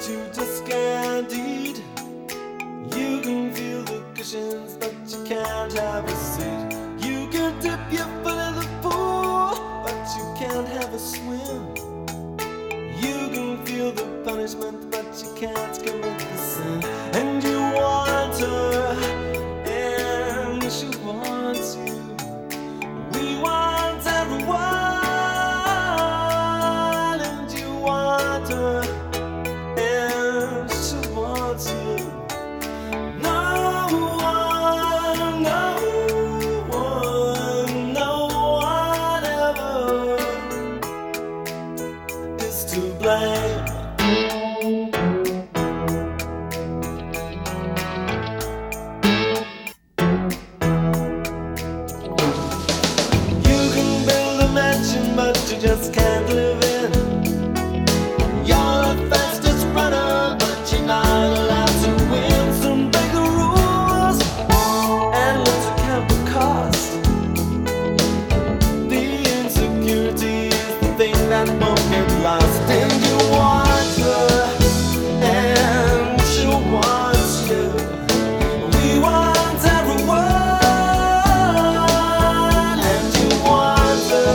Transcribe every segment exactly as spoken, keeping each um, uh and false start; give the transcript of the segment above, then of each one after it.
but you just can't eat. You can feel the cushions, but you can't have a seat. You can dip your foot in the pool, but you can't have a swim. You can feel the punishment, but you can't commit the sin. And you want her, and she wants you. We want everyone, and you want her, and she wants you. No one, no one, no one ever is to blame. But you just can't live in. You're the fastest runner, but you're not allowed to win. Some break the rules, and what's it count the cost? The insecurity is the thing that won't get lost. And you want her, and she wants you. We want everyone, and you want her.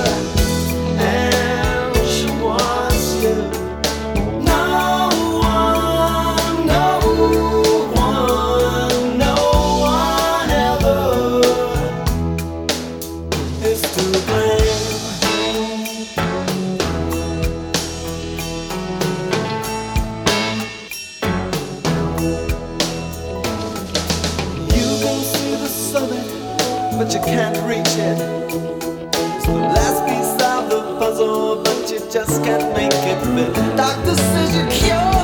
But you can't reach it. It's the last piece of the puzzle, but you just can't make it fit. Doctor says you're cured.